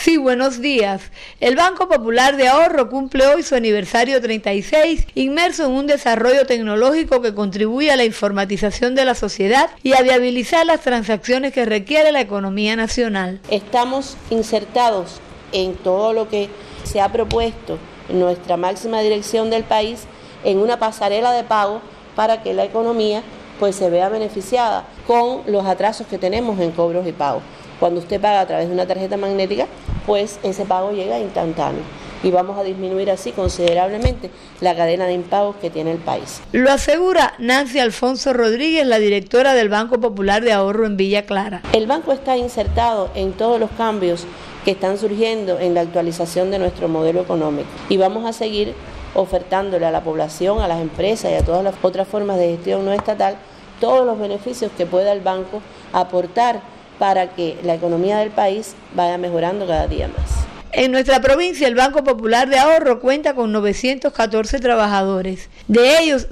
Sí, buenos días. El Banco Popular de Ahorro cumple hoy su aniversario 36, inmerso en un desarrollo tecnológico que contribuye a la informatización de la sociedad y a viabilizar las transacciones que requiere la economía nacional. Estamos insertados en todo lo que se ha propuesto en nuestra máxima dirección del país en una pasarela de pago para que la economía se vea beneficiada con los atrasos que tenemos en cobros y pagos. Cuando usted paga a través de una tarjeta magnética, ese pago llega instantáneo y vamos a disminuir así considerablemente la cadena de impagos que tiene el país. Lo asegura Nancy Alfonso Rodríguez, la directora del Banco Popular de Ahorro en Villa Clara. El banco está insertado en todos los cambios que están surgiendo en la actualización de nuestro modelo económico y vamos a seguir ofertándole a la población, a las empresas y a todas las otras formas de gestión no estatal todos los beneficios que pueda el banco aportar para que la economía del país vaya mejorando cada día más. En nuestra provincia, el Banco Popular de Ahorro cuenta con 914 trabajadores. De ellos,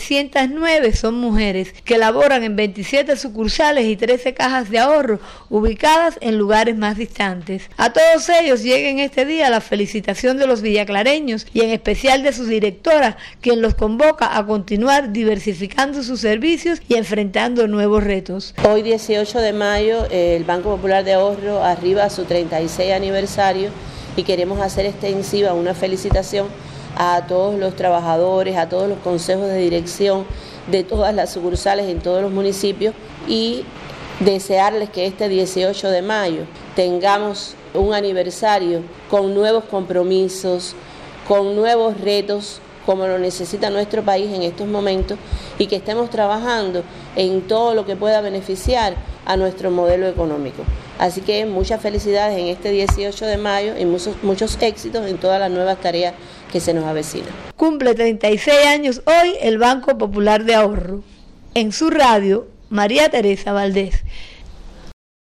709 son mujeres, que laboran en 27 sucursales y 13 cajas de ahorro, ubicadas en lugares más distantes. A todos ellos llega en este día la felicitación de los villaclareños y en especial de su directora, quien los convoca a continuar diversificando sus servicios y enfrentando nuevos retos. Hoy, 18 de mayo, el Banco Popular de Ahorro arriba a su 36 aniversario. Y queremos hacer extensiva una felicitación a todos los trabajadores, a todos los consejos de dirección de todas las sucursales en todos los municipios y desearles que este 18 de mayo tengamos un aniversario con nuevos compromisos, con nuevos retos, como lo necesita nuestro país en estos momentos, y que estemos trabajando en todo lo que pueda beneficiar a nuestro modelo económico. Así que muchas felicidades en este 18 de mayo y muchos éxitos en todas las nuevas tareas que se nos avecinan. Cumple 36 años hoy el Banco Popular de Ahorro. En su radio, María Teresa Valdés.